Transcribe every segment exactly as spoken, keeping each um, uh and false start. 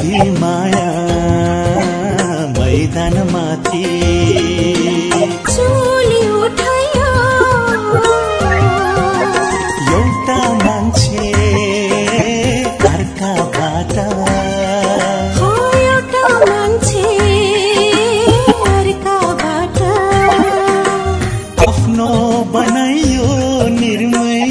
औधी माया मैदानमाथि चोली उठायो एउटा मान्छे अर्काबाट हो एउटा मान्छे अर्काबाट आफ्नो बनाइयो निर्मय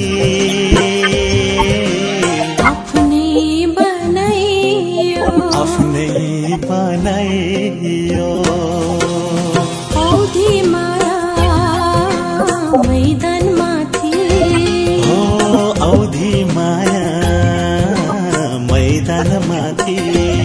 आफ्नै बनाइयो आफ्नै बनाइयो औधी माया मैदानमाथि हो औधी माया मैदानमाथि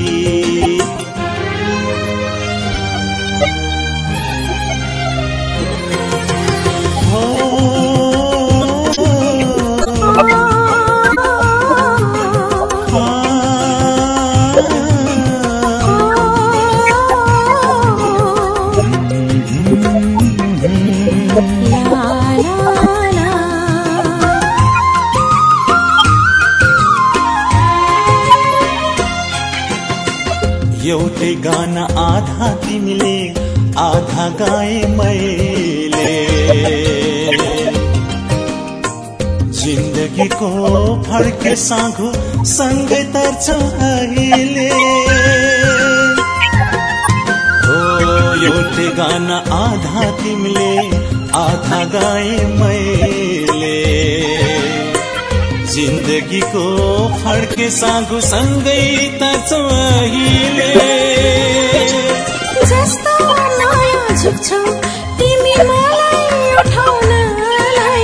एउटै गाना आधा तिमीले आधा गाए मैले जिन्दगीको फर्के साँघो सँगै तर्छ अहिले हो एउटै गाना आधा तिमीले आधा गाए मैले जिन्दगीको फर्के साँघो सँगै तर्छ अहिले जस्तो नयाँ झुक्छौ तिमी मलाई उठाउनलाई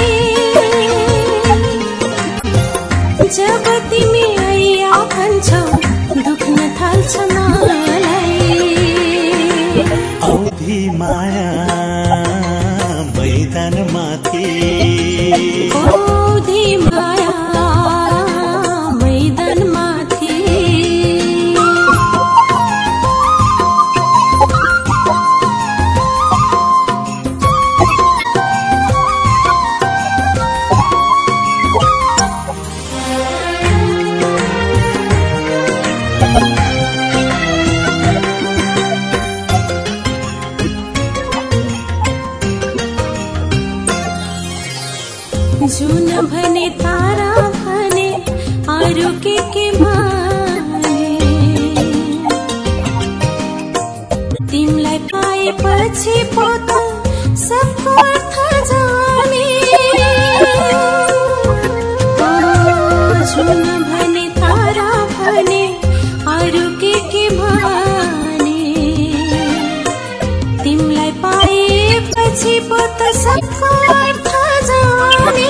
जब तिमी आइया भन्छौ दुख्न थाल्छ मलाई औधी माया मैदानमाथि औधी माया मैदानमाथि जुन भने तारा भने अरू के के माने तिमीलाई पाएपछि पो त सबको अर्थ जाने जुन भने तारा भने अरू के के माने तिमीलाई पाएपछि पो त सबको अर्थ जाने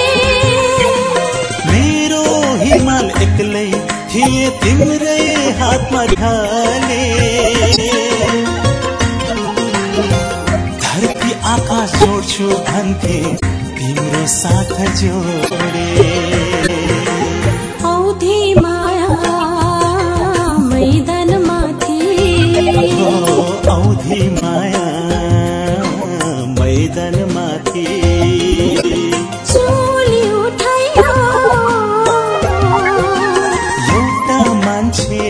मेरो हिमाल एक्लै थिए तिम्रै हातमा ढाले धरती आकाश जोड्छु भन्थे तिम्रो साथ जोडे औधी माया मैदानमाथि हो औधी माया मैदानमाथि चोली उठायो एउटा मान्छे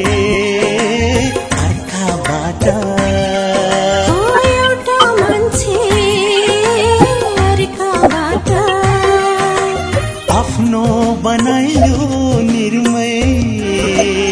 अर्काबाट हो एउटा मान्छे अर्काबाट आफ्नो बनाइयो निर्मय